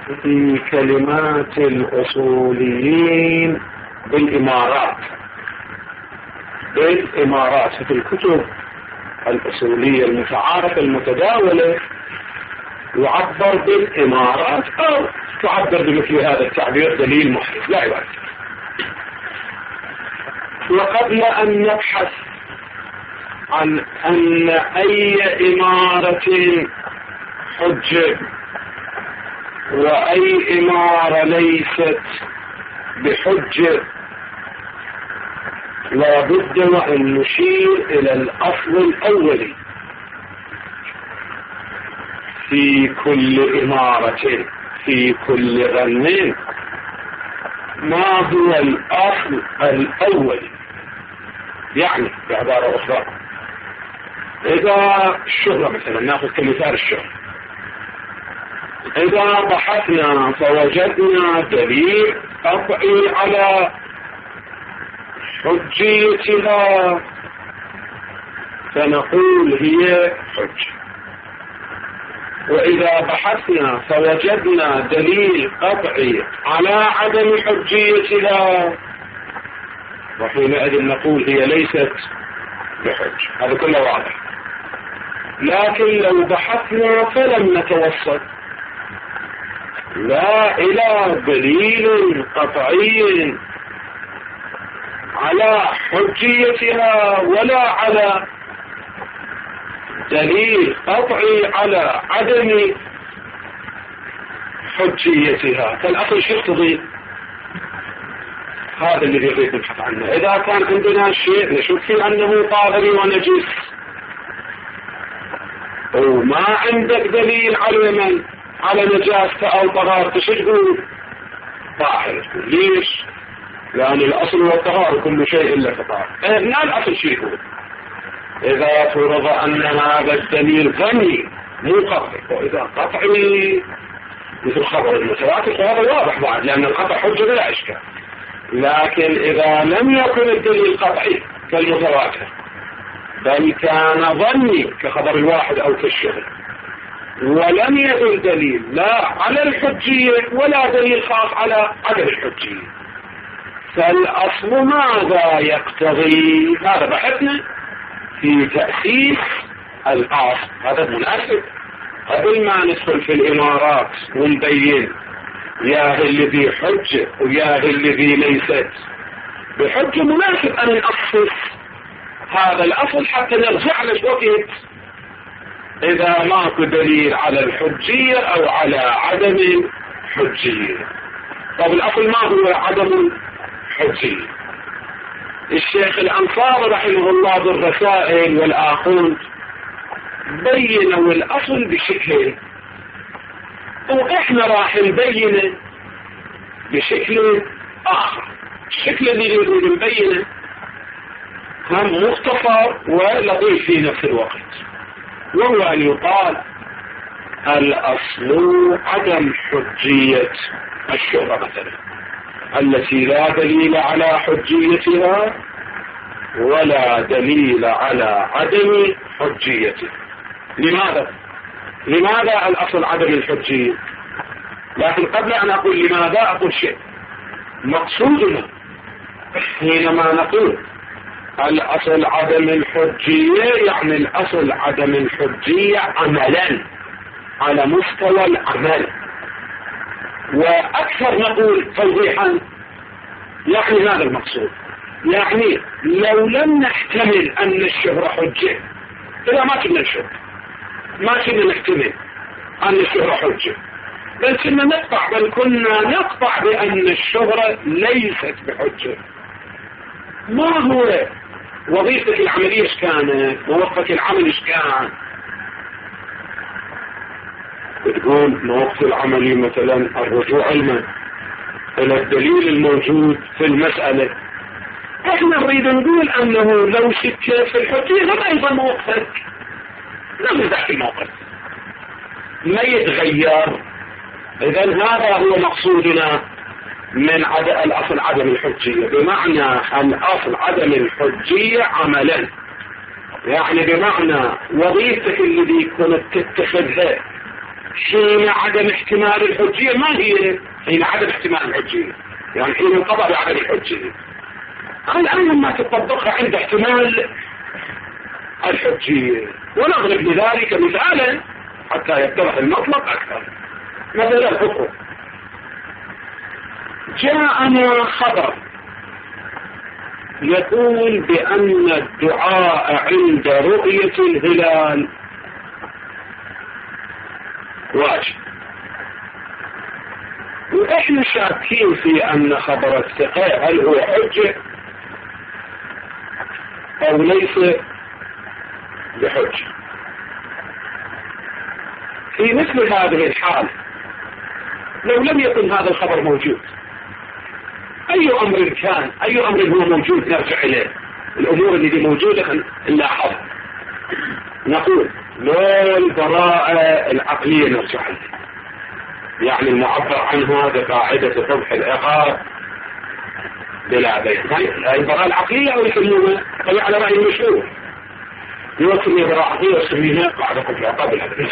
في كلمات الأصوليين بالإمارات في الكتب الأصولية المتعارفة المتداولة يعبر بالإمارات أو تعبر بمثل هذا التعبير دليل محرز لا يعرف. وقبل أن نبحث عن أن أي إمارة حجة وأي إمارة ليست بحجة لا بد وأن نشير إلى الأصل الأولي في كل إمارة في كل غنم. ما هو الأصل الأولي؟ يعني بعبارة أخرى إذا الشهرة مثلا نأخذ كمثال الشهرة، إذا بحثنا فوجدنا دليل قطعي على حجيتها فنقول هي حجة، وإذا بحثنا فوجدنا دليل قطعي على عدم حجيتها وحينئذ نقول هي ليست بحجة. هذا كله واضح. لكن لو بحثنا فلم نتوصل لا إلى دليل قطعي على حجيتها ولا على دليل قطعي على عدم حجيتها، فالأصل شيء تضيء. هذا اللي يريد نبحث عنه. إذا كان عندنا شيء نشوف فيه أنه طاهر ونجس وما عندك دليل على نجاسته أو طهارته، شو تقول؟ طاهر. ليش؟ لأن الأصل هو الطهارة، كل شيء إلا كطاهر. هنا الأصل شيء هو إذا فرض أن هذا الدليل ظني مو قطعي، وإذا قطعي مثل خبر المتواتر فهذا واضح بعد لأن القطع حجة بلا إشكال. لكن إذا لم يكن الدليل قطعي كالمتواتر بل كان ظني كخبر الواحد أو كالشهر ولم يكن دليل لا على الحجية ولا دليل خاص على عدم الحجية، فالأصل ماذا يقتضي؟ هذا بحثنا في تأسيس الأصل. هذا مناسب قبل ما ندخل في الإمارات ونبين يا الذي حجة ويا الذي ليست بحجة. مناسب أن نأسس هذا الأصل حتى نرجع على وقت إذا ماكو دليل على الحجية أو على عدم الحجية. طب الأصل ما هو عدم الحجية؟ الشيخ الأنصاري رحمه الله بالرسائل والآخوذ بينوا الأصل بشكل، وإحنا راح نبينه بشكل آخر. الشكل اللي نريد نبينه هم مختصر ولطيف في نفس الوقت، وهو أن يقال الأصل عدم حجية الشهرة مثلا التي لا دليل على حجيتها ولا دليل على عدم حجيتها. لماذا الأصل عدم الحجية؟ لكن قبل أن أقول لماذا أقول شيء. مقصودنا حينما نقول الأصل عدم الحجية يعني الأصل عدم الحجية عملا على مستوى العمل، وأكثر نقول توضيحا يعني هذا المقصود. يعني لو لم نحتمل أن الشهرة حجة، إذا ما كنا نشوف ما كنا نحتمل أن الشهرة حجة بل كنا نقطع بأن الشهرة ليست بحجة. ما هو وظيفتك العملية ايش كانت؟ موقفك العمل ايش كان؟ بتقول موقف العملي مثلا الرجوع علما إلى الدليل الموجود في المسألة. احنا نريد نقول أنه لو شكت في الحجية لما أيضا موقفك لم يزح الموقف ما يتغير. إذن هذا هو مقصودنا من الأصل عدم الحجية، بمعنى الأصل عدم الحجية عملا، يعني بمعنى وظيفتك الذي كنت تتخذها حين عدم احتمال الحجية. ما هي حين عدم احتمال الحجية؟ يعني حين انقضى بعدم الحجية. الآن لما تطبقها عند احتمال الحجية، ونضرب لذلك مثالا حتى يتضح المطلب أكثر. مثلا الحكم، جاءنا خبر يقول بأن الدعاء عند رؤية الهلال واجب، وإحنا شاكين في أن خبر الثقة هل هو حجة أو ليس بحجة. في مثل هذه الحال لو لم يكن هذا الخبر موجود، أي أمر كان، أي أمر هو موجود نرجع إليه. الأمور اللي دي موجودة نلاحظ، نقول لو البراءة العقلية نرجع إليه، يعني المعبر عنها بقاعدة فضح العقاب بلا بيان. البراءة العقلية أو يسمونها على رأي المشهور يوصل البراءة العقلية ويسميها قاعدة فضح العقاب بلا بيان.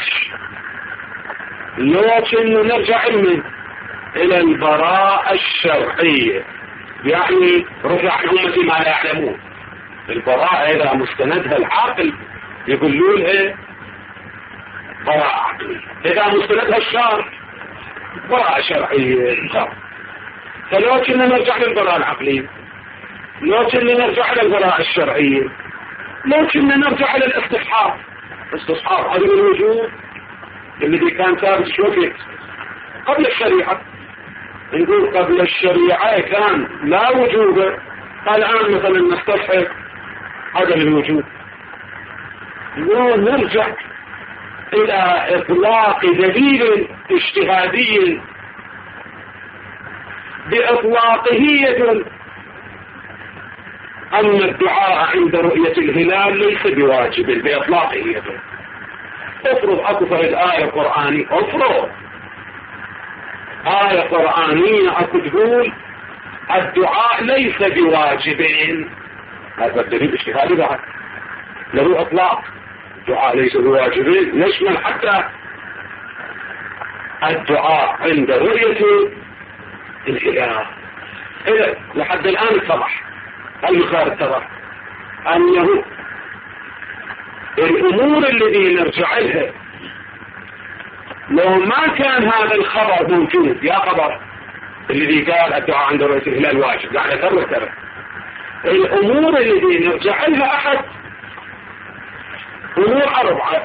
لكن نرجع علما إلى البراءة الشرعية، يعني رفع عن أمتي ما لا يعلمون. البراءة إذا مستندها العقل يقولون لها براءة عقلية، إذا مستندها الشرع براءة شرعية. فلكن نرجع للبراءة العقلية، لكن نرجع للبراءة الشرعية، لكن نرجع للاستصحاب. استصحاب عدم الوجود الذي كان ثابت شوفت قبل الشريعة. نقول قبل الشريعة كان لا وجود، الآن مثلا نستصحب عدم الوجود. نرجع إلى إطلاق دليل اجتهادي بإطلاقه يدل أن الدعاء عند رؤية الهلال ليس بواجب، بإطلاقه يدل. افرض أكو فرد آية قرآنية، افرض آية قرآنية أكو تقول الدعاء ليس بواجبين، هذا الدليل اجتهادي بعد له إطلاق. الدعاء ليس بواجبين يشمل حتى الدعاء عند رؤية الهلال. إذا لحد الآن اتضح، المثال اتضح أنه الأمور التي نرجع لها لو ما كان هذا الخبر موجود، يا خبر الذي قال الدعاء عند رؤية الهلال واجب، يعني ترى الأمور التي نرجع لها أحد أمور أربعة: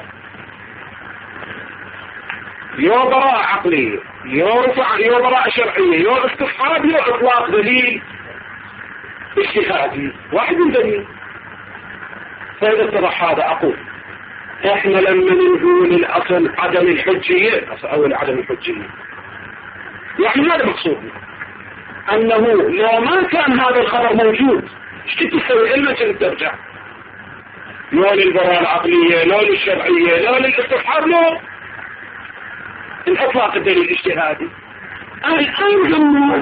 يو براءة عقلية، يو براءة شرعية، يو استصحاب، يو إطلاق دليل اجتهادي. واحد من دليل. فإذا اتضح هذا أقول احنا لما نقول الأصل عدم الحجية، أول عدم الحجية، يعني ماذا مقصودنا؟ أنه لو ما كان هذا الخبر موجود ايش تسوي؟ علما ترجع لا للبراءة العقلية، لا للشرعية، لا للاستصحاب، لا الإطلاق الدليل الاجتهادي. الآن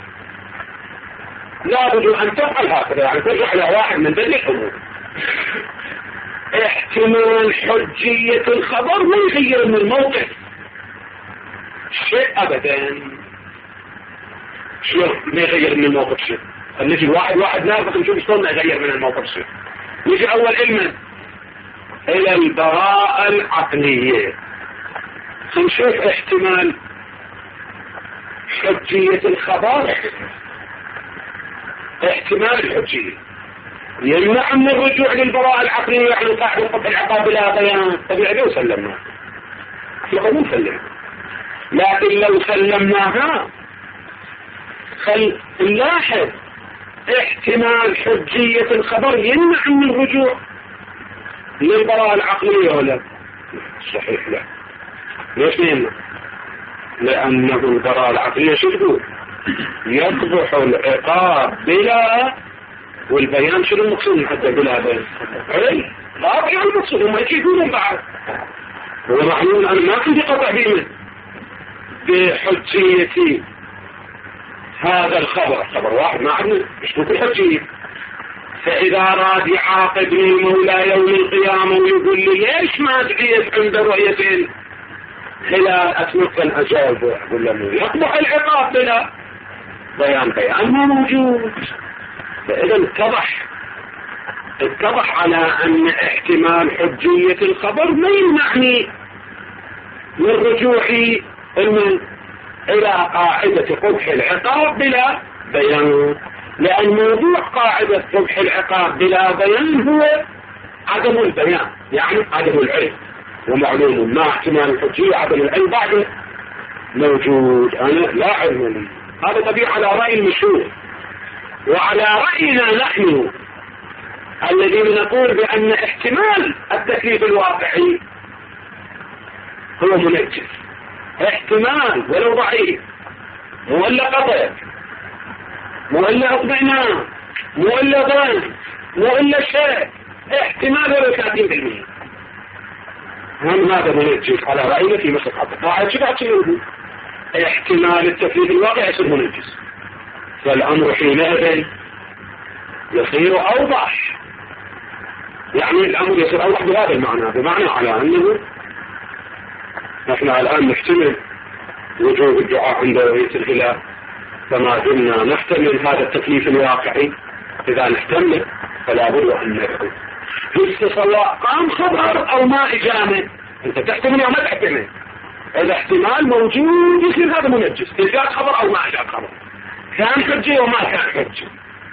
لابد أن تفعل هكذا، يعني ترجع إلى واحد من ذلك الأمور. احتمال حجية الخبر ما يغير من الموقف شيء أبدا. شيء ما يغير من الموقف شيء. نجي واحد نافق نشوف شلون ما يغير من الموقف شيء. نجي أول علما إلى البراءة العقلية، نشوف احتمال حجية الخبر. احتمال الحجية يمنع من الرجوع للبراءة العقلية، يعني قاعدة قطع العقاب بلا بيان. طبيعي لو سلمنا لو سلمنا، لكن لو سلمناها نلاحظ احتمال حجية الخبر يمنع من الرجوع للبراءة العقلية ولا؟ صحيح لا. ليش يمنع؟ لأنه البراءة العقلية شو تقول؟ يقبح العقاب بلا، والبيان شنو المقصود حتى بلا بيان؟ اي لا بيان المقصود، هم يجيبون بعض. هو معلوم أن ما كنت قطع بيمن بحجية هذا الخبر. خبر واحد ما عندنا مش ممكن حجية. فإذا راد يعاقبني المولى يوم القيامة ويقول لي ليش ما دعيت عند رؤيتين هلال أتمكن أجاوبه أقول له يقبح العقاب بلا بيان مو موجود. فإذا اتضح على أن احتمال حجية الخبر ما يمنعني من رجوعي إلى قاعدة قبح العقاب بلا بيان، لأن موضوع قاعدة قبح العقاب بلا بيان هو عدم البيان، يعني عدم العلم، ومعلوم ما احتمال الحجية عدم العلم بعد موجود، أنا لا علم لي. هذا طبيعي على رأي المشهور، وعلى رأينا نحن الذين نقول بأن احتمال التكليف الواقعي هو منجز، احتمال ولو ضعيف، مو إلا قطع، مو إلا اطمئنان، مو إلا ظن، مو إلا شيء، احتمال ولو 30%. هم هذا منجز على رأينا في مصر حتى واحد شبه احتمال التكليف الواقعي يصير منجز، فالأمر حينئذ يصير أوضح، يعني الأمر يصير أوضح بهذا المعنى، بمعنى على أنه نحن الآن نحتمل وجوب الدعاء عند رؤية الهلال، فما دمنا نحتمل هذا التكليف الواقعي، إذا نحتمل فلا بد أن ندعو. سواء قام خبر أو ما إجامة، أنت تحتمل أو ما تحتمل، إذا احتمال موجود يصير هذا منجز، إجاء خبر أو ما إجاء خبر، كان حجي وما كان حجي.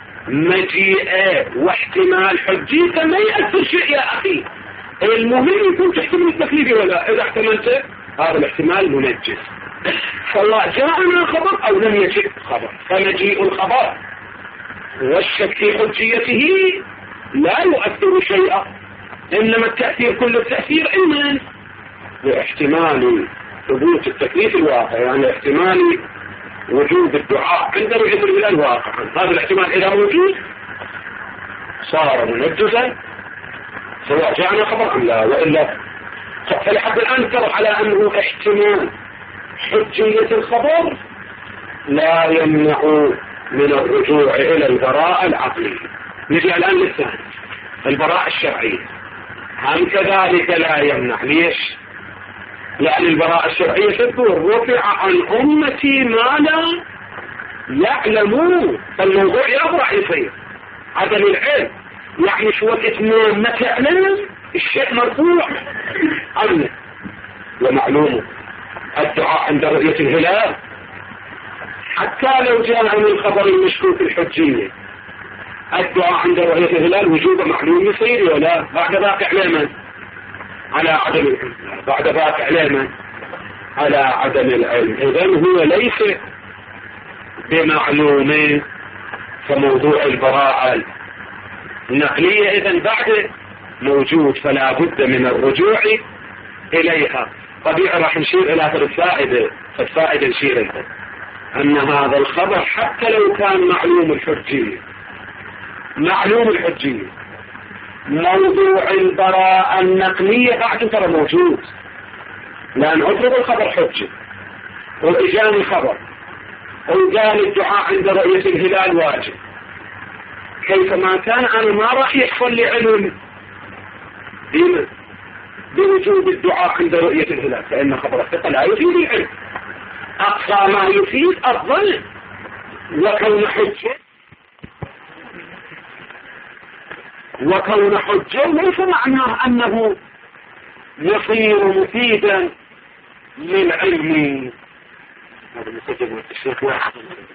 مجيئة واحتمال حجي ما يأثر شيء يا أخي، المهم يكون تحتمل التكليف ولا، إذا احتملت هذا الاحتمال منجز، سواء جاءنا خبر أو لم يجئ خبر. فمجيء الخبر والشك في حجيته لا يؤثر شيئا، إنما التأثير كل التأثير إما باحتمال ثبوت التكليف الواقع، يعني احتمال وجود الدعاء عند رؤية الهلال واقعا، هذا الاحتمال إذا موجود صار منجزا سواء جاءنا خبر أم لا، وإلا فلحد الآن اتضح على أنه احتمال حجية الخبر لا يمنع من الرجوع إلى البراءة العقلية. نجي الآن للثاني، البراءة الشرعية، هم كذلك لا يمنع. ليش؟ لأن البراءة الشرعية تقول رفع عن أمتي ما لا يعلمون، فالموضوع يبرع يصير عدم العلم، يعني شو الإتمام ما تعلم الشيء مرفوع عنه. ومعلومه الدعاء عند رؤية الهلال حتى لو جاء من الخبر المشكوك الحجية، الدعاء عند رؤية الهلال وجوب معلوم يصير ولا بعد ذاك علما على عدم العلم، بعد ذاك علما على عدم العلم. إذن هو ليس بمعلوم كموضوع البراءة النقلية، إذن بعد موجود، فلا بد من الرجوع إليها. طبيعي راح نشير إلى الفائدة نشير لها أن هذا الخبر حتى لو كان معلوم الحجية، موضوع البراءة النقلية بعد ترى موجود، لأن أطلب الخبر حجة وإجاني خبر وقال الدعاء عند رؤية الهلال واجب، كيفما كان أنا ما راح يحصل لي علم بوجوب الدعاء عند رؤية الهلال، فإن خبر الثقة لا يفيد العلم، أقصى ما يفيد الظن. وكون حجة ليس معناه أنه يصير مفيدا للعلم. هذا مسجل الشيخ واحد.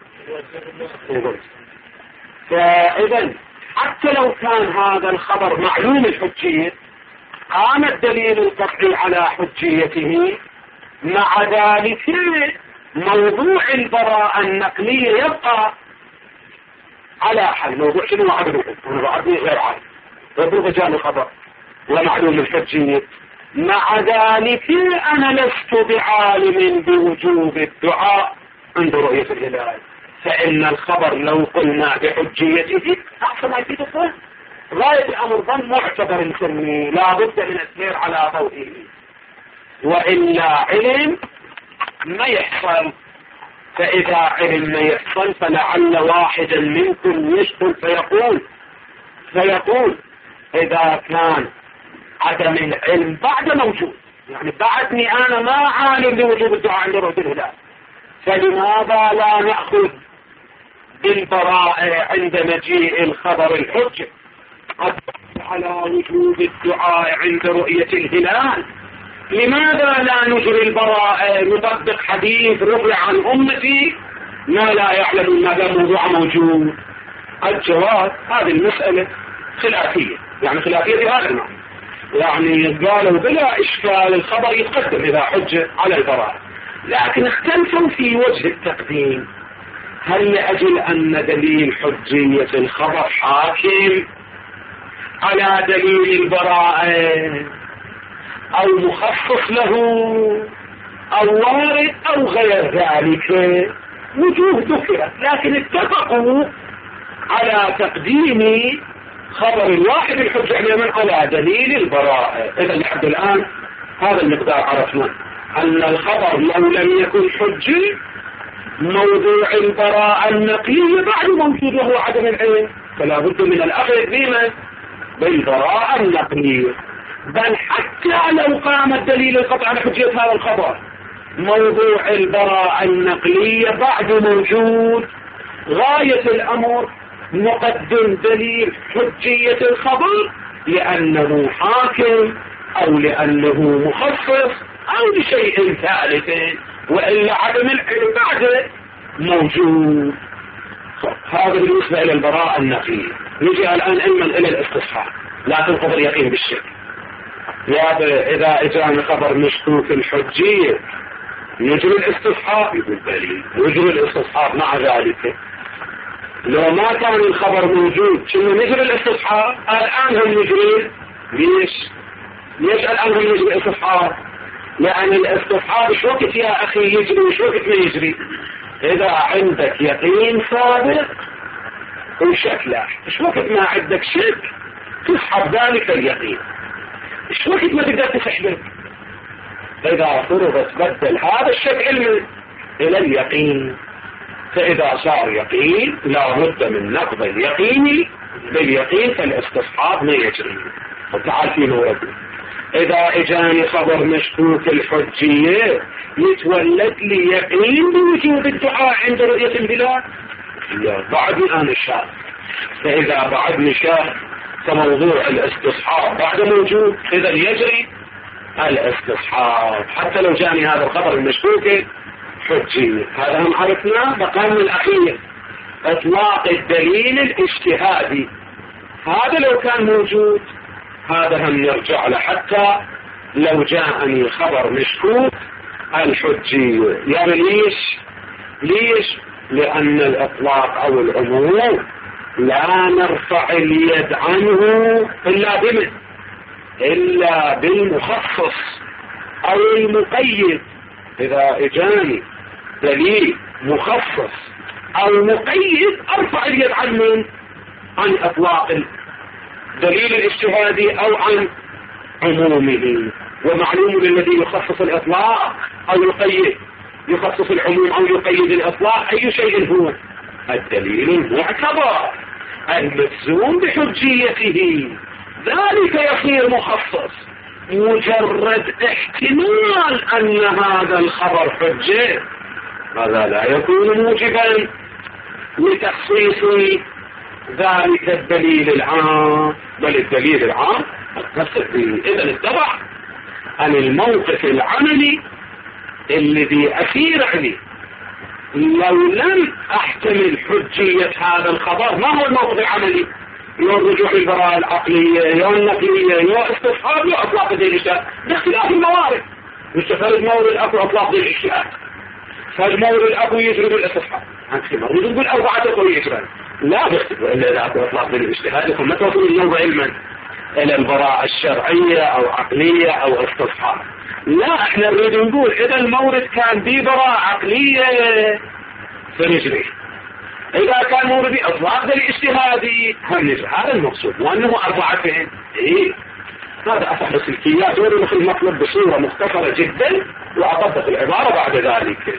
فإذا حتى لو كان هذا الخبر معلوم الحجية، قام الدليل القطعي على حجيته، مع ذلك موضوع البراءة النقلية يبقى على حل. موضوع شنو عدم العلم، أنا بعرفني غير عالم، يبقى جاني خبر ومعلوم الحجية، مع ذلك أنا لست بعالم بوجوب الدعاء عند رؤية الهلال، فإن الخبر لو قلنا بحجيته أحسن ما يفيد الظن، غاية الأمر ظن معتبر نسميه، لا بد من السير على ضوئه، وإلا علم ما يحصل. فإذا علم ما يحصل فلعل واحدا منكم يشكل فيقول إذا كان عدم العلم بعد موجود، يعني بعدني أنا ما عالم بوجوب الدعاء عند رؤية الهلال، فلماذا لا نأخذ بالبراءة عند مجيء الخبر الحجة على وجوب الدعاء عند رؤية الهلال؟ لماذا لا نجري البراءة نطبق حديث رفع عن أمتي ما لا يعلم ما دام موضوع موجود؟ الجواب هذه المسألة خلافية، يعني خلافية في هذا المعنى، يعني قالوا بلا إشكال الخبر يتقدم إذا حجة على البراءة، لكن اختلفوا في وجه التقديم. هل لأجل أن دليل حجية الخبر حاكم على دليل البراءة أو مخصص له أو وارد أو غير ذلك؟ وجوه ذكرت، لكن اتفقوا على تقديم خبر الواحد الحجة على دليل البراءة. إذا لحد الآن هذا المقدار عرفنا أن الخبر لو لم يكن حجة موضوع البراءة النقلية بعد موجود وهو عدم العلم، فلا بد من الأخذ بما بالبراءة النقلية. بل حتى لو قام الدليل القطع على حجية هذا الخبر موضوع البراءة النقلية بعد موجود، غاية الأمر نقدم دليل حجية الخبر لأنه حاكم أو لأنه مخصص أو لشيء ثالث، وإلا عدم العلم بعد موجود. هذا بالنسبة إلى البراءة النقلية. نجي الآن علما إلى الاستصحاب، لا تنقض اليقين بالشك. إذا إجانا خبر مشكوك الحجية يجري الاستصحاب، يقول بلي يجري الاستصحاب. مع ذلك لو ما كان الخبر موجود كنا نجري الاستصحاب. الآن هم يجري. ليش الآن هم يجري الاستصحاب؟ لأن الاستصحاب شو وقت يا أخي يجري وشو وقت ما يجري؟ إذا عندك يقين سابق وشك لاحق، شو وقت ما عندك شك تسحب ذلك اليقين، شو وقت ما تقدر تسحبه؟ إذا فرضت بدل هذا الشك علمي إلى اليقين، فإذا صار يقين لا بد من نقض اليقين باليقين، فالاستصحاب ما يجري. وتعال في نورتنا إذا إجاني خبر مشكوك الحجية يتولد لي يقين بوجوب الدعاء عند رؤية الهلال؟ لا، بعدني أنا شاك. فإذا بعدني شاك فموضوع الاستصحاب بعد موجود، إذا يجري الاستصحاب حتى لو جاني هذا الخبر المشكوك حجية. هذا هم عرفناه. مقام الأخير إطلاق الدليل الاجتهادي، هذا لو كان موجود هذا هم نرجع له حتى لو جاءني خبر مشكوك الحجية. يعني ليش؟ لأن الإطلاق أو العموم لا نرفع اليد عنه إلا بالمخصص أو المقيد. إذا إجاني دليل مخصص أو مقيد أرفع اليد عن إطلاق الدليل الاجتهادي أو عن عمومه. ومعلوم للذي يخصص الإطلاق أو يقيد، يخصص العموم أو يقيد الإطلاق أي شيء هو الدليل المعتبر المجزوم بحجيته، ذلك يصير مخصص. مجرد احتمال أن هذا الخبر حجة هذا لا يكون موجبا لتخصيص ذلك الدليل العام، بل الدليل العام إذا اتبع عن الموقف العملي الذي أسير عليه. لو لم أحتمل حجية هذا الخبر، ما هو الموقف العملي؟ يو الرجوع للبراءة العقلية، يو النقلية، يو استصحاب، يو أطلاق دليل الاجتهاد، باختلاف الموارد. مستفاد المورد أكو أطلاق دليل الاجتهاد، فالمورد الأكو يجري بالاستصحاب. عندك مورد يقول أربعة أكو يجري، لا باختلاف إلا أكو أطلاق دليل الاجتهاد. لكم ما توصل اليوم علما إلى البراءة الشرعية أو عقلية أو استصحاب. لا، احنا نريد نقول إذا المورد كان ببراءة عقلية فنجري، إذا كان موردي أطلاق دليل اجتهادي هنجري. هذا المقصود، وأنه أربعة فين؟ هذا أصح السلكيات. ورمخ المطلب بصورة مختصرة جدا وأطبق العبارة بعد ذلك.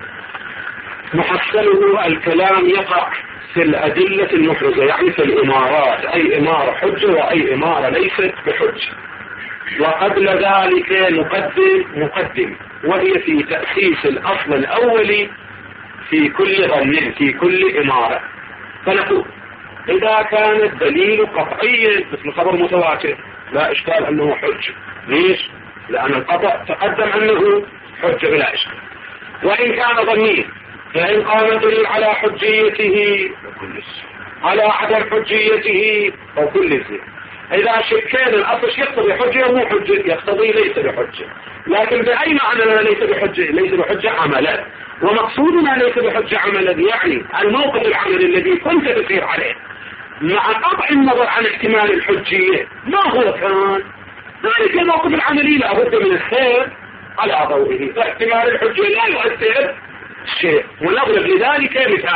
محصله الكلام يقع في الأدلة المحرزة، يعني في الإمارات، أي إمارة حجة وأي إمارة ليست بحجة. وقبل ذلك مقدم وهي في تأسيس الأصل الأولي في كل ظن في كل إمارة. فنقول إذا كان الدليل قطعيا مثل خبر متواتر لا إشكال أنه حجة. ليش؟ لأن القطع تقدم أنه حجة بلا إشكال. وإن كان ظنيا فإن قام دليل على حجيته على عدم حجيته فكل شيء. إذا شكينا الأصل يقتضي حجة ومو حجة يقتضي ليس بحجة. لكن بأي معنى ليس بحجة؟ ليس بحجة عملا. ومقصودنا ليس بحجة عملا يعني الموقف العملي الذي كنت تسير عليه مع قطع النظر عن احتمال الحجية ما هو كان ذلك الموقف العملي لا بد من السير على ضوئه. فاحتمال الحجية لا يؤثر شيء. ونضرب لذلك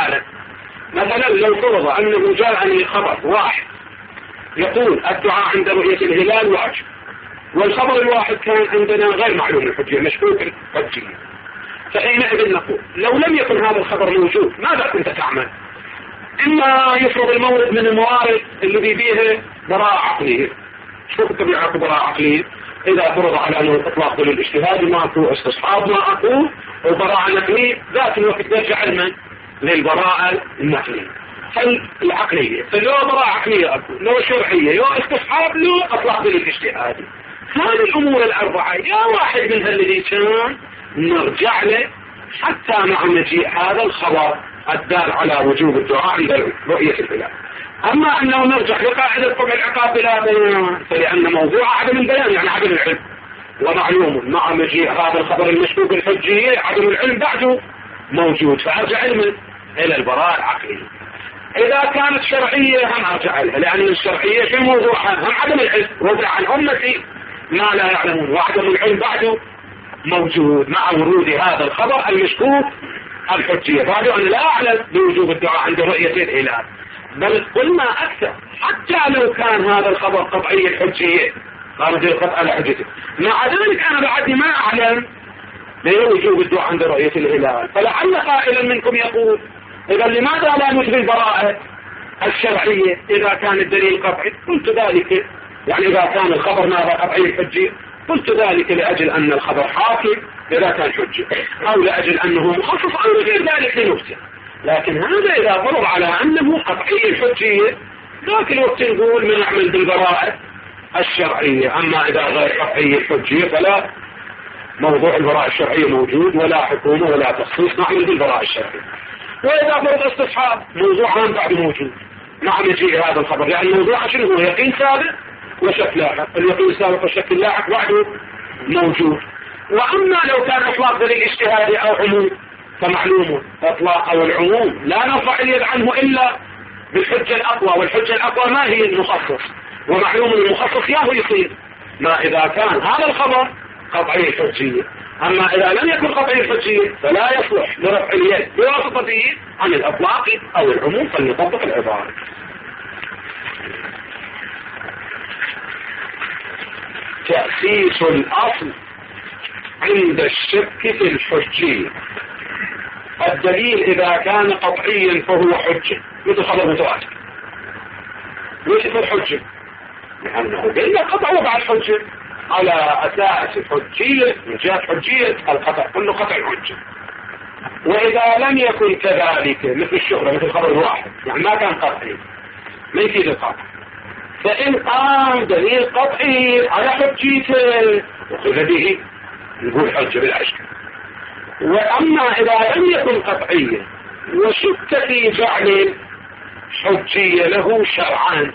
مثلا لو فرض أنه جاءني خبر واحد يقول الدعاء عند رؤية الهلال واجب، والخبر الواحد كان عندنا غير معلوم الحجية مشكوك الحجية، فحينئذ نقول لو لم يكن هذا الخبر موجود ماذا كنت تعمل؟ إما يفرض المورد من الموارد الذي فيه براءة عقلية. شو كنت بيعرف براءة عقلية؟ إذا فرض على أنه إطلاق دليل الاجتهاد ما أكو استصحاب ما أكو وبراءة نقلية ذات الوقت يرجع علما للبراءة النقلية العقلية. فلو براءة عقلية أكو لو شرعية لو استصحاب لو إطلاق دليل الاجتهاد. هذه الأمور الأربعة يا واحد منها الذي كان نرجع له حتى مع مجيء هذا الخبر الدال على وجوب الدعاء عند رؤية الهلال. أما أنه نرجع لقاعدة قطع العقاب بلا بيان فلأن موضوع عدم البيان يعني عدم العلم، ومعلوم مع مجيء هذا الخبر المشكوك الحجية عدم العلم بعده موجود فأرجع علما إلى البراءة العقلية. إذا كانت شرعية هم أرجع لها لأن الشرعية في موضوعها هم عدم العلم وضع عن أمتي ما لا يعلمون وعدم العلم بعده موجود مع ورود هذا الخبر المشكوك الحجية. بعده أن لا أعلم بوجوب الدعاء عند رؤية الهلال بل قلنا أكثر حتى لو كان هذا الخبر قطعي الحجية قام بالقطع على حجته مع ذلك أنا بعدي ما أعلم بوجوب الدعاء عند رؤية الهلال. فلعل قائلا منكم يقول إذا لماذا لا نثبت البراءة الشرعية إذا كان الدليل قطعي؟ قلت ذلك يعني إذا كان الخبر ماذا قطعي الحجية قلت ذلك لأجل أن الخبر حاكم إذا كان حجة أو لأجل أنه مخصص أو غير ذلك لنفسه. لكن هذا إذا فرض على أنه قطعي الحجية ذاك الوقت نقول من نعمل بالبراءة الشرعية. أما إذا غير قطعي الحجية فلا موضوع البراءة الشرعية موجود ولا حكومة ولا تخصيص نعمل بالبراءة الشرعية. وإذا فرض استصحاب موضوع عام بعد موجود مع مجيء هذا الخبر لأن الموضوع شنو هو يقين سابق وشك لاحق. اليقين السابق والشك اللاحق بعده موجود. وأما لو كان إطلاق دليل اجتهادي أو عموم فمعلوم إطلاق أو العموم لا نرفع اليد عنه إلا بالحجة الأقوى، والحجة الأقوى ما هي المخصص ومعلوم المخصص ياهو يصير ما إذا كان هذا الخبر قطعي الحجية. أما إذا لم يكن قطعي الحجية فلا يصلح لرفع اليد بواسطته عن الإطلاق أو العموم فلنطبق العبارة. تأسيس الأصل عند الشك في الحجية. الدليل إذا كان قطعيا فهو حجة مثل خبر متواتر ليس الحجة لأنه قلنا قطع وضع الحجة على أساس الحجية من جهة حجية القطع كله قطع الحجة. وإذا لم يكن كذلك مثل الشهرة مثل خبر الواحد يعني ما كان قطعي ما يفيد القطع فإن قام دليل قطعي على حجيته وخذ به نقول حجة بلا إشكال. وأما إذا لم يكن قطعيا وشك في جعل حجية له شرعا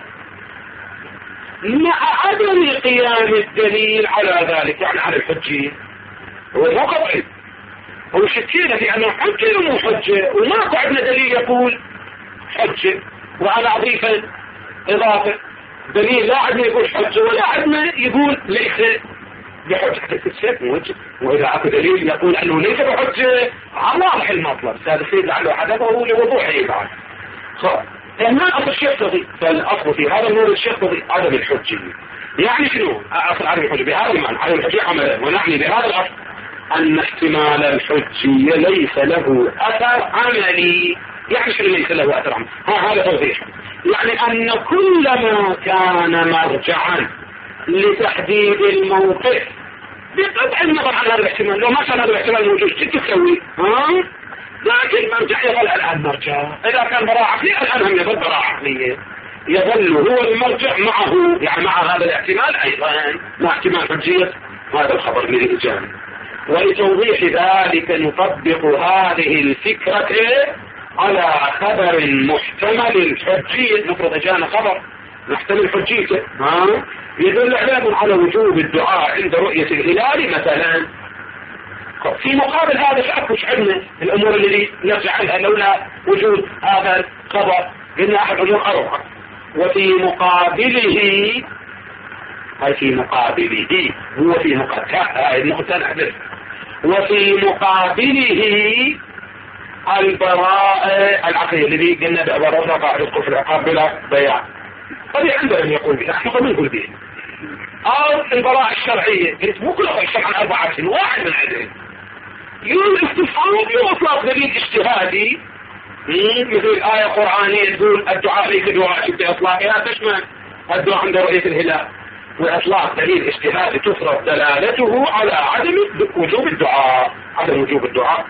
مع عدم قيام الدليل على ذلك يعني على الحجية هو مو قطعي هو شكينا في أنه حجة ومو حجة وما عندنا دليل يقول حجة وأنا أضيف إضافة دليل لا عندنا يقول حجة ولا عندنا يقول ليس بحجة الكتاب موجه. وإذا أكو دليل يقول أنه ليس بحجة واضح المطلب هذا الشيء لعله حدثه لوضوحه بعد ما أصل الشيخ فالأصل في هذا النور الشيخ عدم الحجية. يعني شنو أصل عدم الحجية بهذا المعنى عدم الحجية عملا ونعني بهذا الأصل أن احتمال الحجية ليس له أثر عملي. يعني شنو ليس له أثر عملي هذا توضيح يعني أن كل ما كان مرجعا لتحديد الموقف بقطع النظر عن هذا الاحتمال. لو ما كان هذا الاحتمال موجود شو تسوي؟ لكن مرجع يظل الآن مرجع. إذا كان براءة عقلية الآن هم يظل براءة عقلية، يظل هو المرجع معه، يعني مع هذا الاحتمال أيضا مع احتمال حجية هذا الخبر الذي جاء. ولتوضيح ذلك نطبق هذه الفكرة على خبر محتمل حجية. نفرض جاءنا خبر محتمل حجيته يدل على وجوب الدعاء عند رؤية الهلال مثلا. في مقابل هذا شأكوش عندنا الأمور التي نرجع لها لولا وجود هذا الخبر. قلنا أحد أمور أربعة. وفي مقابله هو في مقابله وفي مقابله البراءة العقلية الذي قلنا بعبارة قاعد يدخل في العقاب بلا بيان. هذه عنده أن يقول بها، احنا قبل نقول بها. أو البراءة الشرعية، قلت مو كل الشرع عن 4 سنين، واحد من عندهم يقول الاستفهام يطلق دليل اجتهادي مثل آية قرآنية تقول الدعاء ليس بواجب بإطلاقها تشمل الدعاء عند رؤية الهلال، وإطلاق دليل اجتهادي تفرض دلالته على عدم وجوب الدعاء. عدم وجوب الدعاء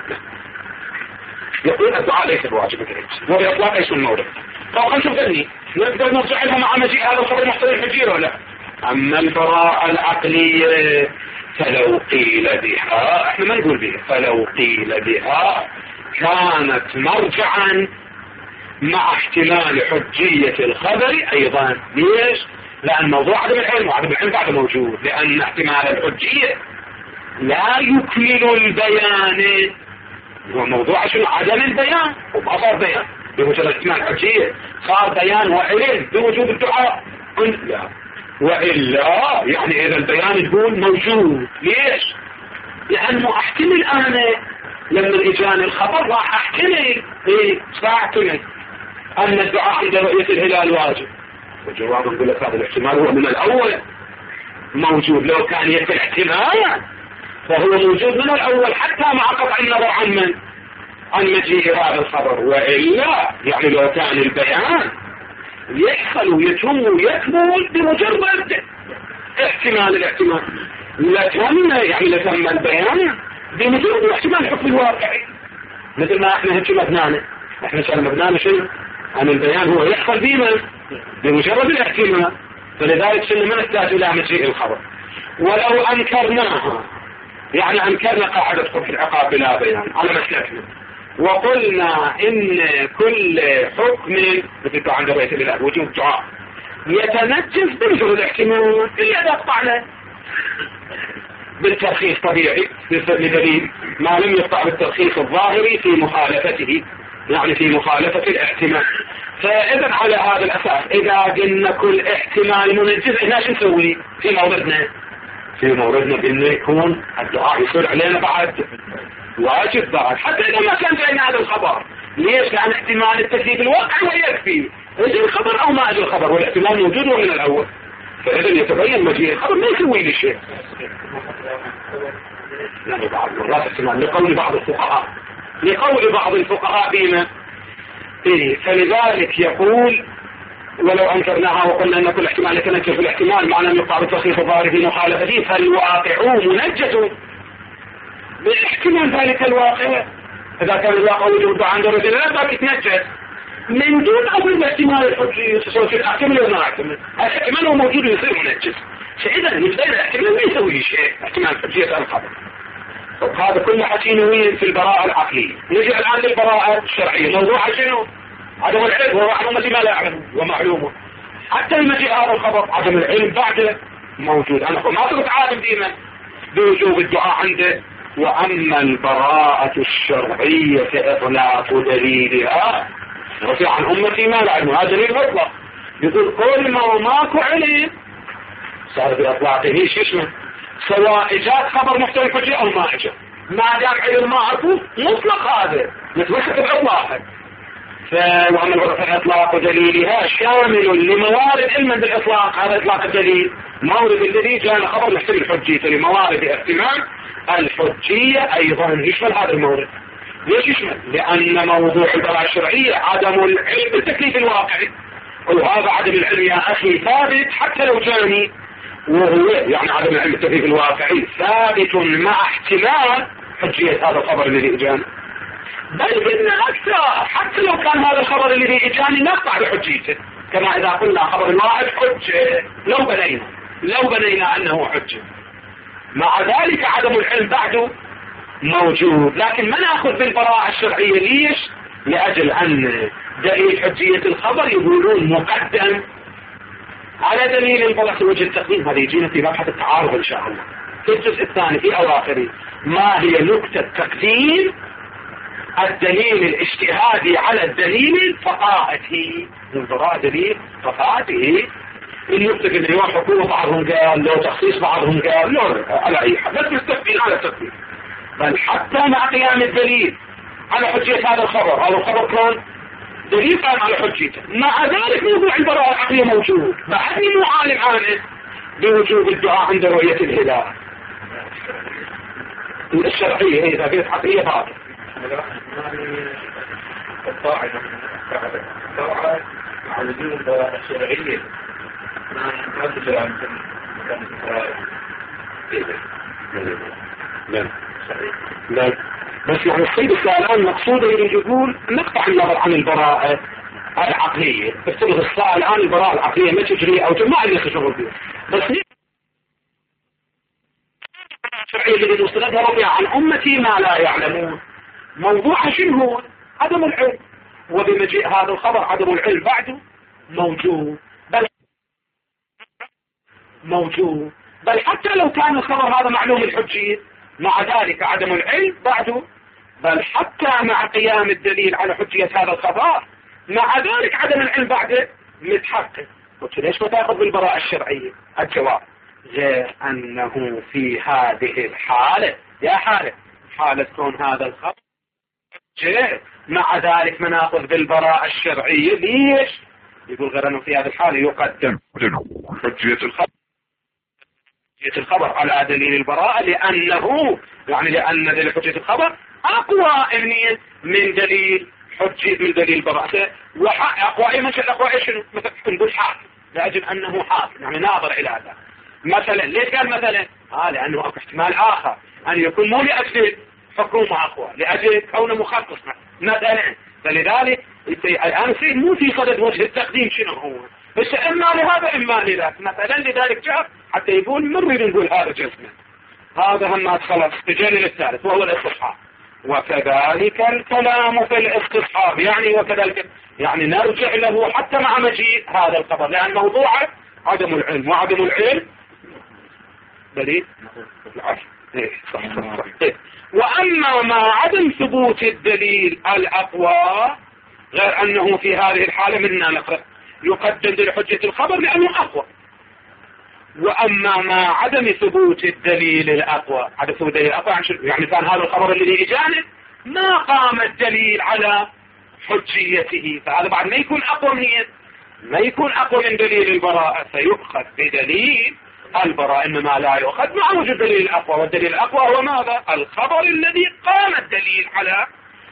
يقول الدعاء ليس بواجب وبإطلاق ليس المورد. طبعا نشوف ذني نقدر نرجع لها مع مجيء هذا الخبر المحتمل الحجية ولا. أما البراءة العقلية فلو قيل بها، احنا ما نقول بها، فلو قيل بها كانت مرجعا مع احتمال حجية الخبر ايضا. ليش؟ لان موضوع عدم العلم، وعدم العلم بعد موجود، لان احتمال الحجية لا يكمل البيان. هو موضوع شنو؟ عدم البيان، وما صار بيان بمجرد احتمال حجية، صار بيان وعلم بوجوب الدعاء. لا، وإلا يعني إذا البيان تقول موجود. ليش؟ لأنه أحتمل أنا لما إجاني الخبر راح أحتمل ساعتني أن الدعاء عند رؤية الهلال واجب. والجواب نقول لك هذا الاحتمال هو من الأول موجود. لو كان يكفي الاحتمال فهو موجود من الأول حتى مع قطع النظر عن مجيء هذا الخبر. وإلا يعني لو كان البيان يحصل ويتم ويكمل بمجرد الاحتمال لتم البيان بمجرد احتمال الحكم الواقعي. مثل ما احنا هيك مبنانا، احنا صار مبنانا شيء عن البيان هو يحصل بمجرد الاحتمال. فلذلك سنة ما نحتاج الى مجيء الخبر. ولو انكرناها يعني انكرنا قاعدة حكم العقاب بلا بيان على مسلكنا، وقلنا ان كل حكم مثل عند رؤية الهلال وجوب دعاء يتنجس بمجرد الاحتمال اللي يقطعنا بالترخيص طبيعي لدليل ما لم يقطع بالترخيص الظاهري في مخالفته، يعني في مخالفة الاحتمال. فإذا على هذا الأساس إذا قلنا كل احتمال منجز إحنا شو نسوي في موردنا بأنه يكون الدعاء يصير علينا بعد واجب بعد، حتى إذا ما كان جاينا هذا الخبر. ليش؟ لأن احتمال التكليف الواقع هو يكفي يجي الخبر أو ما أجي الخبر، والاحتمال موجود من الأول. فإذا يتبين مجيء الخبر ما يسوي لي شيء. يعني بعض مرات احتمال لقول بعض الفقهاء بما فلذلك يقول ولو أنكرناها وقلنا أن كل احتمال يتنجس في الاحتمال معنى أن يقع بالترخيص الظاهري في مخالفته، فالواقع منجس باحتمال ذلك الواقع. إذا كان الواقع وجود عند الرجل لا يتنجس من دون أول الاحتمال الحجي. سوف أحتمل ولا أحتمل، الاحتمال هو موجود يصير منجس. فإذا نبدأ الاحتمال ما يسوي شيء، احتمال حجية الخبر. هذا كله حكينوين في البراءة العقلية. نجي الآن للبراءة الشرعية. موضوع شنو؟ عدم العلم هو معلوم الذي ما لا يعلم ومعلومه. حتى المجيء هذا الخبر عدم العلم بعده موجود. أنا ما أقول عالم ديما بوجوب الدعاء عنده. وأما البراءة الشرعية إطلاق دليلها رفع عن أمتي ما لا علم، هذا دليل مطلق. يقول كل ما ماكو علم صار بإطلاقه شو اسمه، سواء جاء خبر محتمل حجي أو ما جاء، ما دام علم ما عرفه مطلق هذا نتوسط بإطلاقه. وأما إطلاق دليلها شامل لموارد علما بالإطلاق. هذا إطلاق الدليل مورد الذي جاء خبر محتمل حجي، لموارد احتمال الحجية أيضا يشمل هذا المورد. ليش يشمل؟ لأن موضوع البراءة الشرعية عدم العلم بالتكليف الواقعي، وهذا عدم العلم يا أخي ثابت حتى لو جاني وهو يعني عدم العلم التكليف الواقعي ثابت مع احتمال حجية هذا الخبر الذي اجانا، بل ان اكثر حتى لو كان هذا الخبر الذي اجاني نقطع بحجيته، كما اذا قلنا خبر واحد حجة لو بنينا انه حجة، مع ذلك عدم العلم بعده موجود. لكن ما ناخذ بالبراءة الشرعية. ليش؟ لأجل أن دليل حجية الخبر يقولون مقدم على دليل البراءة وجه التقديم. هذا يجينا في مبحث التعارض إن شاء الله في الجزء الثاني في أواخره. ما هي نكتة تقديم الدليل الاجتهادي على الدليل الفقاهي؟ البراءة دليل فقاهي النكتة اللي هو حكومة بعضهم قال لو تخصيص بعضهم قال لا على أي حال، بس التقديم على التقديم، بل حتى مع قيام الدليل على حجية هذا الخبر. هذا الخبر كان دليل قائم على حجيته، مع ذلك موضوع البراءة العقلية موجود، بعدني مو عالم عنه بوجوب الدعاء عند رؤية الهلال الشرعية. إذا كانت عقلية باطل الطاعة على وجوب البراءة الشرعية ما تجرى عن لا بس يعني السيد السائلان مقصوده يقول نقطع النظر عن البراءة العقلية، افترض السائل الآن البراءة العقلية ما تجري أو ما عندي شغل فيها، بس الشرعية الذي مستندها رضي عن أمتي ما لا يعلمون. موضوعها شنو هو؟ عدم العلم، وبمجيء هذا الخبر عدم العلم بعده موجود، بل حتى لو كان الخبر هذا معلوم الحجية مع ذلك عدم العلم بعده، بل حتى مع قيام الدليل على حجية هذا الخبر مع ذلك عدم العلم بعده متحقق. قلت ليش ما تأخذ بالبراءة الشرعية؟ الجواب غير أنه في هذه الحالة حالة كون هذا الخبر مع ذلك ما نأخذ بالبراءة الشرعية. ليش؟ يقول غير أنه في هذه الحالة يقدم حجية الخبر على دليل البراءة، لأن دليل حجية الخبر أقوى من دليل البراءة. أقوى مثل أقوى شنو؟ مثلا نقول حاكم، لأجل أنه حاكم يعني ناظر إلى هذا مثلا. ليش قال مثلا؟ لأنه أكو احتمال آخر أن يكون مو لأجل حكومة أقوى، لأجل كونه مخصص مثلا. فلذلك الآن يصير مو في صدد وجه التقديم شنو هو، بس إما لهذا إما لذاك مثلا. لذلك جاء حتى يقول من نريد نقول هذا جزمة، هذا هم خلاص تجلل الثالث وهو الاستصحاب. وكذلك الكلام في الاستصحاب وكذلك نرجع له حتى مع مجيء هذا الخبر، لأن موضوعه عدم العلم، وعدم العلم دليل العلم. صح. وأما ما عدم ثبوت الدليل الأقوى غير أنه في هذه الحالة منا نقرأ يقدم لحجة الخبر لأنه أقوى. وأما ما عدم ثبوت الدليل الأقوى، عدم ثبوت الدليل الأقوى كان هذا الخبر الذي إجانه ما قام الدليل على حجيته، فهذا بعد ما يكون أقوى من دليل البراءة، فيؤخذ بدليل البراءة، إنما لا يؤخذ مع وجود دليل الأقوى. والدليل الأقوى هو ماذا؟ الخبر الذي قام الدليل على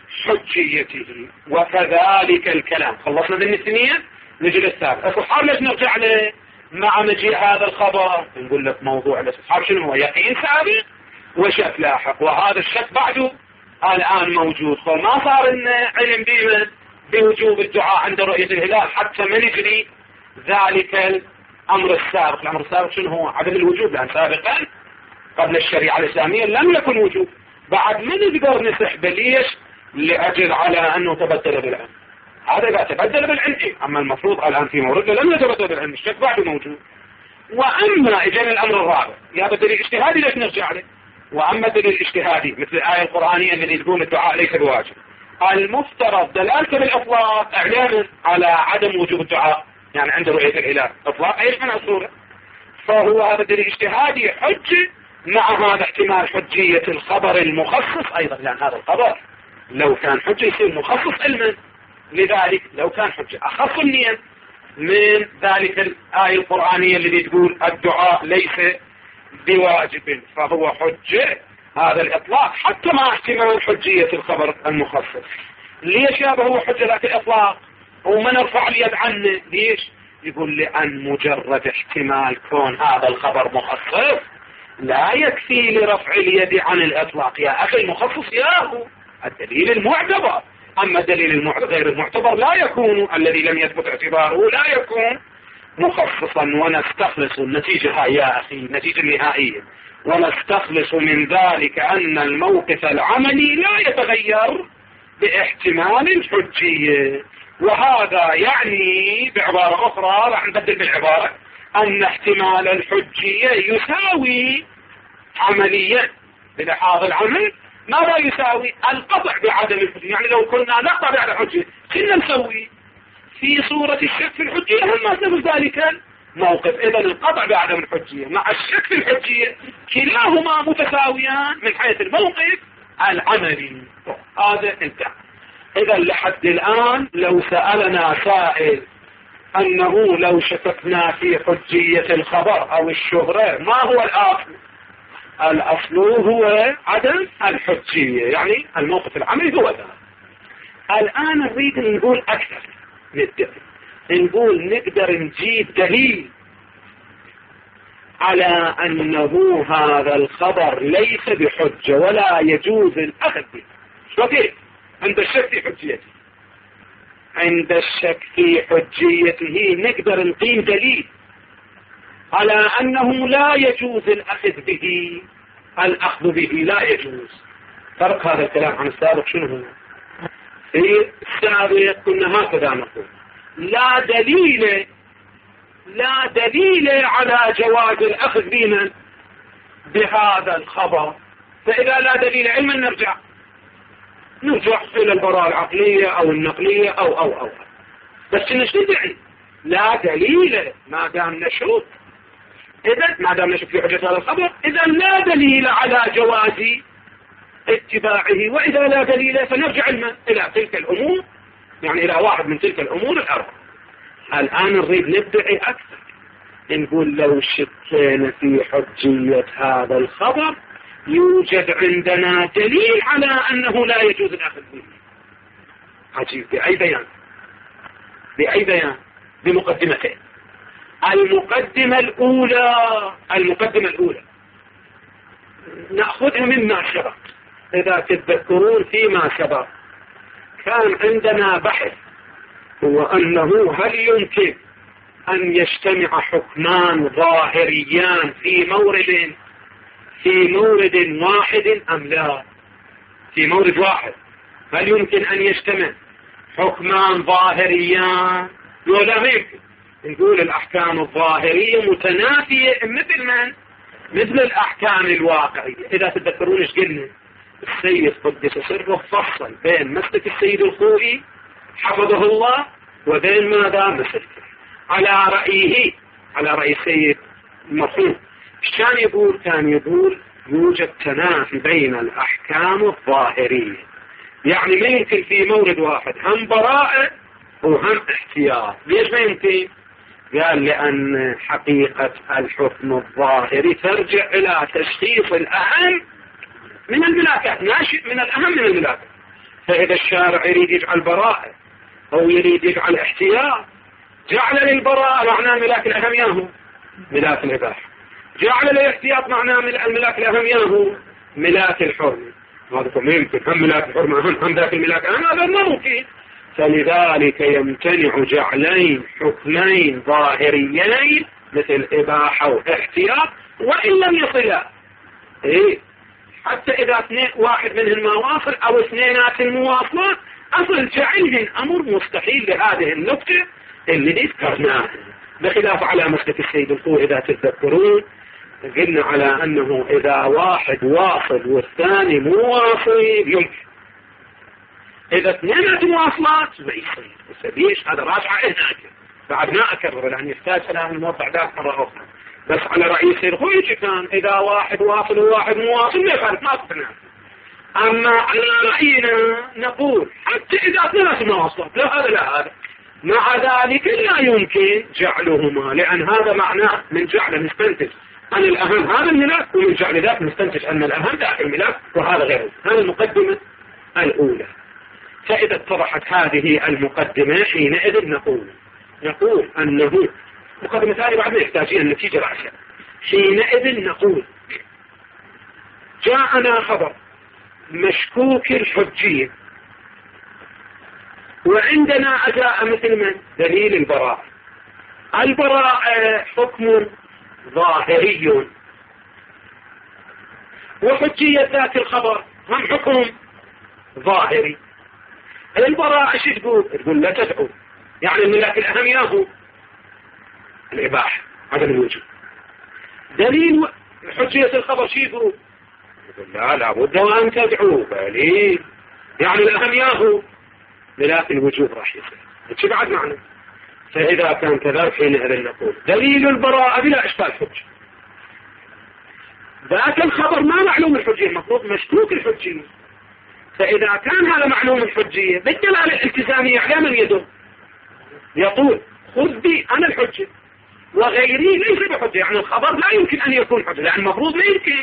حجيته. وكذلك الكلام. خلصنا ذي الاثنين، نجي للثالث. الصحاب ليش نرجع له مع مجيء هذا الخبر؟ نقول لك موضوع الصحاب شنو هو؟ يقين سابق وشك لاحق، وهذا الشك بعده الآن موجود، فما صار لنا علم بوجوب الدعاء عند رؤية الهلال حتى ما نجري ذلك الأمر السابق. الأمر السابق شنو هو؟ عدم الوجوب، لأن سابقا قبل الشريعة الإسلامية لم يكن وجوب، بعد ما نقدر نسحب. ليش؟ لأجل على أنه تبدل بالعلم. هذا إذا تبدل بالعلم، أما المفروض الآن في مورد لم يتبدل بالعلم، الشك بعده موجود. وأما إجاني الأمر الرابع، هذا دليل اجتهادي ليش نرجع له؟ وأما دليل اجتهادي مثل الآية القرآنية التي تقول الدعاء ليس بواجب، المفترض دلالته بالإطلاق إعلان على عدم وجوب الدعاء عند رؤية الهلال، إطلاق أي من الصورة. فهو هذا دليل اجتهادي حجة مع هذا احتمال حجية الخبر المخصص أيضا، لأن هذا الخبر لو كان حجة يصير مخصص علما. لذلك لو كان حجة أخص النية من ذلك الآية القرآنية التي تقول الدعاء ليس بواجب، فهو حجة هذا الإطلاق حتى مع احتمال حجية الخبر المخصص. ليش هذا هو حجة ذات الإطلاق وما نرفع اليد عنه؟ ليش؟ يقول لأن مجرد احتمال كون هذا الخبر مخصص لا يكفي لرفع اليد عن الإطلاق. يا أخي المخصص ياهو الدليل المعتبر، أما الدليل غير المعتبر لا يكون، الذي لم يثبت اعتباره لا يكون مخصصا. ونستخلص النتيجة يا أخي النتيجة النهائية، ونستخلص من ذلك أن الموقف العملي لا يتغير باحتمال الحجية. وهذا يعني بعبارة أخرى راح نبدل بالعبارة أن احتمال الحجية يساوي عمليا بلحاظ العمل ماذا يساوي القطع بعدم الحجية. يعني لو كنا نقطع بعد الحجية كنا نسوي في صورة الشك في الحجية هم نفس ذلك موقف. إذا القطع بعدم الحجية مع الشك في الحجية كلاهما متساويان من حيث الموقف العملي. هذا انتهى. إذا لحد الآن لو سألنا سائل أنه لو شككنا في حجية الخبر أو الشهرة ما هو الأصل؟ الأصل هو عدم الحجية، يعني الموقف العملي هو ذا. الآن نريد نقول أكثر، نقدر نجيب دليل على أنه هذا الخبر ليس بحجة ولا يجوز الأخذ به. شو كيف؟ عند الشك في حجيته، عند الشك في حجيته نقدر نقيم دليل على أنه لا يجوز الأخذ به. الأخذ به لا يجوز. فرق هذا الكلام عن السابق شنو هو؟ في السابق كنا هكذا نقول لا دليل على جواز الأخذ بنا بهذا الخبر. فإذا لا دليل علما نرجع إلى البراءة العقلية أو النقلية أو بس نشتدعي لا دليل ما دام نشوف. إذا ما دام نشوف في حجة هذا الخبر إذا لا دليل على جواز اتباعه، وإذا لا دليل فنرجع إلى تلك الأمور، يعني إلى واحد من تلك الأمور الأربعة. الآن نريد ندعي أكثر، نقول لو شكينا في حجية هذا الخبر يوجد عندنا دليل على أنه لا يجوز الأخذ به. عجيب. بأي بيان؟ بمقدمتين. المقدمة الأولى نأخذها مما سبق. إذا تتذكرون فيما سبق كان عندنا بحث هو أنه هل يمكن أن يجتمع حكمان ظاهريان في مورد واحد أم لا؟ في مورد واحد هل يمكن أن يجتمع حكمان ظاهريان؟ ولا ما يمكن. نقول الأحكام الظاهرية متنافية مثل الأحكام الواقعية. إذا تذكرون ايش قلنا؟ السيد قدس سره فصل بين مسلك السيد الخوئي حفظه الله وبين ماذا مسلكه على رأي السيد المرحوم. كان يقول يوجد تنافي بين الأحكام الظاهرية، يعني ما يمكن في مورد واحد هم براءة وهم احتياط. ليش ما يمكن؟ قال لأن حقيقة الحكم الظاهري ترجع إلى تشخيص الأهم من الملاكات، ناشئ من الأهم من الملاكات. فإذا الشارع يريد يجعل براءة أو يريد يجعل احتياط جعل للبراءة معناه ملاك الأهم ياهو ملاك الإباحة، جعل للاحتياط معناه الملاك الأهم ياهو ملاك الحرمة. هذا ما يمكن هم ملاك الحرمة هم ذاك الملاك الأهم، هذا ما ممكن. فلذلك يمتنع جعلين حكمين ظاهريين مثل إباحة واحتياط وإن لم يصلا. حتى إذا واحد منهم ما واصل أو اثنينات مواصلات أصل جعلهن أمر مستحيل لهذه النقطة اللي ذكرناها، بخلاف على مسلك السيد الخوئي. إذا تتذكرون قلنا على أنه إذا واحد واصل والثاني مو واصل يمكن، إذا اثنينات مواصلات ما يصير. ليش؟ هذا راجع هناك بعد ما أكرر لأن يحتاج سلام الموضع ذاك مرة أخرى. بس على رأي السيد الخوئي كان إذا واحد واصل وواحد مواصل ما يخالف ما تقنع. أما على رأينا نقول حتى إذا اثنينات مواصلات لا هذا مع ذلك لا يمكن جعلهما، لأن هذا معناه من جعل نستنتج أن الأهم هذا الملاك، ومن جعل ذاك نستنتج أن الأهم ذاك الملاك وهذا غيره. هذه المقدمة الأولى. فإذا اتضحت هذه المقدمة حينئذ نقول نقول أنه مقدمة ثانية بعد ما يحتاجين النتيجة العشاء. حينئذ نقول جاءنا خبر مشكوك الحجية، وعندنا أجاء مثل من دليل البراءة. البراءة حكم ظاهري، وحجية ذات الخبر هم حكم ظاهري. البراءة شو تقول لا تدعو، يعني الملاك الأهم ياهو الإباحة عدم الوجود. دليل حجية الخبر شو يقول لا بد وأن تدعو، بلي يعني الأهم ياهو ملاك الوجود راح يصير. شو بعد معنى؟ فإذا كان كذلك حينئذ نقول دليل البراءة بلا إشكال حجة. ذاك الخبر ما معلوم الحجية، المفروض مشكوك الحجية. فإذا كان هذا معلوم الحجية بالدلالة الالتزامية على من يدل؟ يقول خذ بي أنا الحجة وغيري ليس بحجة. يعني الخبر لا يمكن أن يكون حجة، لأن المفروض ما يمكن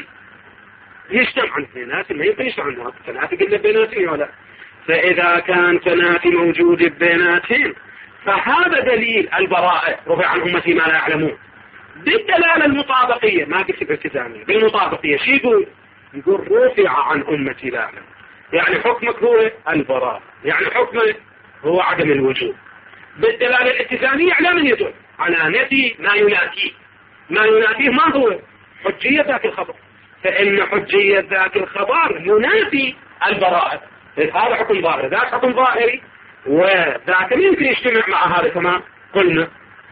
يجتمع الاثنين، ما يمكن يجتمع الناس تنافي قلنا بيناتهم ولا. فإذا كان تنافي موجود بيناتهم فهذا دليل البراءة، رفع عن أمتي ما لا يعلمون. بالدلالة المطابقية ما قلت بالالتزامية، بالمطابقية شو يقول؟ يقول رفع عن أمتي لا يعلمون، يعني حكمك هو البراءة، يعني حكمك هو عدم الوجود. بالدلالة الالتزامية على من يدل؟ على نفي ما ينافيه. ما ينافيه ما هو؟ حجية ذاك الخبر. فإن حجية ذاك الخبر ينافي البراءة. هذا حكم ظاهري، ذاك حكم ظاهري، وذاك يمكن يجتمع مع هذا كما قلنا.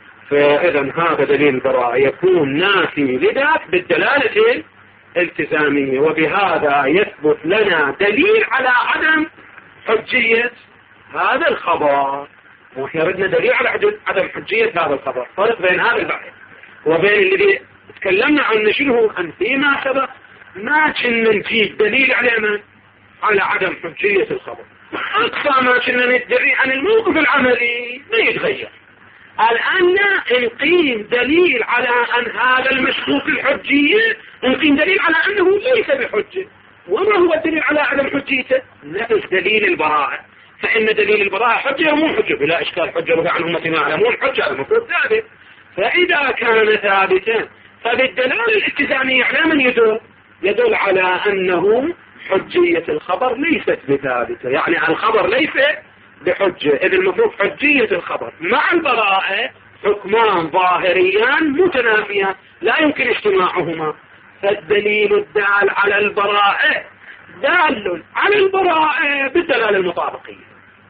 فإذا هذا دليل البراءة يكون نافي لذاك بالدلالة الالتزامية، وبهذا يثبت لنا دليل على عدم حجية هذا الخبر. وإحنا ردنا دليل على عدم حجية هذا الخبر. فرق بين هذا البحث وبين الذي تكلمنا عنه شنو؟ أن فيما سبق ما كنا نجيب دليل على من؟ على عدم حجية الخبر. أقصى ما كنا ندعي عن الموقف العملي ما يتغير. الآن نقيم دليل على أن هذا المشكوك الحجية، نقيم دليل على أنه ليس بحجة. وما هو الدليل على عدم حجيته؟ نفس دليل البراءة. فإن دليل البراءة حجة ومو حجة، بلا إشكال حجة رفع عن أمتي ما يعلمون حجة المفروض ثابت. فإذا كان ثابتا فبالدلالة الالتزامية على من يدل على أنه حجية الخبر ليست بثابتة، يعني الخبر ليس بحجة. إذ المفروض حجية الخبر مع البراءة حكمان ظاهريان متنافيان لا يمكن اجتماعهما. فالدليل الدال على البراءة دال على البراءة بالدلالة المطابقية،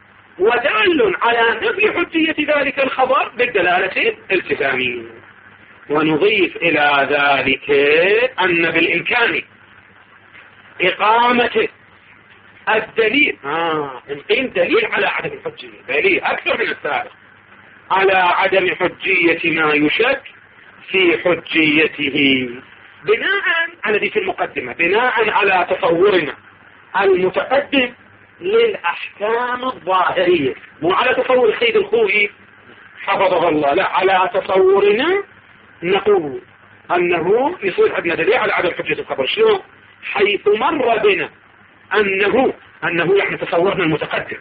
ودال على نفي حجية ذلك الخبر بالدلالة الالتزامية. ونضيف إلى ذلك أن بالإمكان إقامة الدليل نقيم دليل على عدم الحجية، دليل أكثر من السابق على عدم حجية ما يشك في حجيته، بناء على ذي في المقدمة، بناء على تصورنا المتقدم للأحكام الظاهرية، مو على تصور السيد الخوئي حفظه الله، لا، على تصورنا نقول أنه يصير عندنا دليل على عدم حجية الخبر. شلون؟ حيث مر بنا أنه يعني تصورنا المتقدم،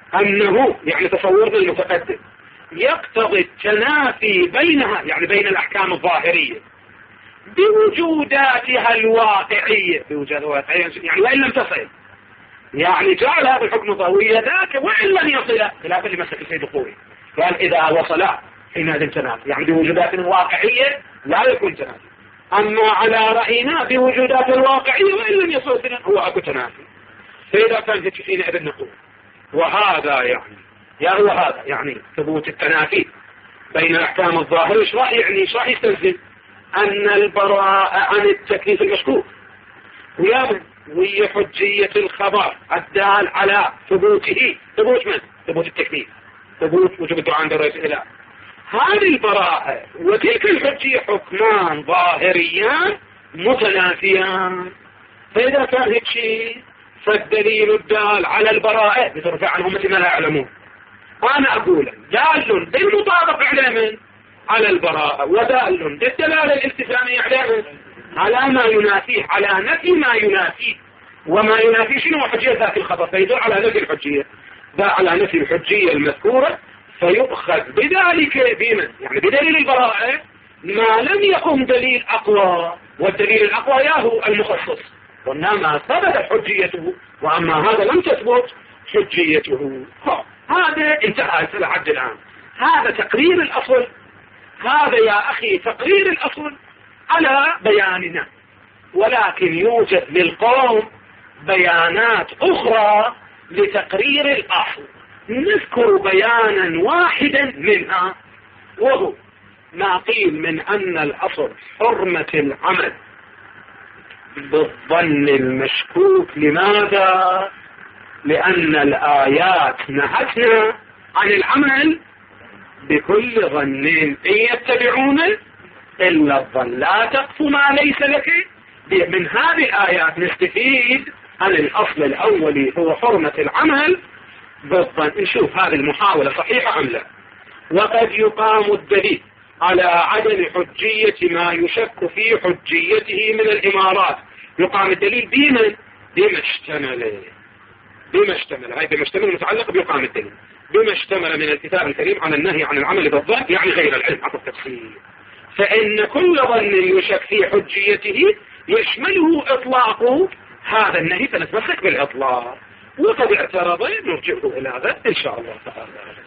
يقتضي التنافي بينها، يعني بين الأحكام الظاهرية بوجوداتها الواقعية، يعني وإن لم تصل، يعني جعل هذا الحكم ضوية ذاك وإن لم يصل، خلافا لمسك السيد الخوئي قال إذا وصل حينئذ تنافي، يعني بوجودات واقعية لا يكون تنافي. أما على رأينا بوجودات الواقعية وإن لم يصل هو أكو تنافي. فإذا كان هيك حينئذ نقول وهذا يعني ثبوت التنافي بين الأحكام الظاهرة. ايش راح يعني؟ ايش راح يستلزم؟ أن البراءة عن التكليف المشكوك وهي حجية الخبر الدال على ثبوته، ثبوت من؟ ثبوت التكليف، ثبوت وجوب الدعاء عند الرئيس الإله. هذه البراءة وتلك الحجية حكمان ظاهريان متنافيان. فإذا كان هيك شيء فالدليل الدال على البراءة بترفع عن أمتي ما لا يعلمون. أنا أقول دال بالمطابق على من؟ على البراءة، ودال بالدلالة الالتزامية على من؟ على ما ينافيه، على نفي ما ينافيه. وما ينافيه شنو؟ حجية ذات الخبر، فيدل على نفي الحجية، على نفي الحجية المذكورة فيؤخذ بذلك بمن يعني بدليل البراءة ما لم يكن دليل أقوى، والدليل الأقوى ياهو المخصص، وإنما ثبت حجيته، وأما هذا لم تثبت حجيته. هذا انتهى لحد الآن. هذا تقرير الأصل، هذا يا أخي تقرير الأصل على بياننا، ولكن يوجد للقوم بيانات أخرى لتقرير الأصل. نذكر بيانا واحدا منها، وهو ما قيل من أن الأصل حرمة العمل بالظن المشكوك. لماذا؟ لأن الآيات نهتنا عن العمل بكل ظن إن يتبعون إلا الظن لا تقف ما ليس لك. من هذه الآيات نستفيد عن الأصل الأولي هو حرمة العمل بالظن. نشوف هذه المحاولة صحيحة أم لا. وقد يقام الدليل على عدم حجية ما يشك في حجيته من الإمارات. يقام الدليل بما اشتمل هاي بما اشتمل متعلق بيقام الدليل بما اشتمل من الكتاب الكريم عن النهي عن العمل بالظن، يعني غير العلم عن التفسير. فإن كل ظن يشك في حجيته يشمله إطلاق هذا النهي، فنتمسك بالإطلاق. وقد اعترض نرجعه إلى هذا إن شاء الله تعالى.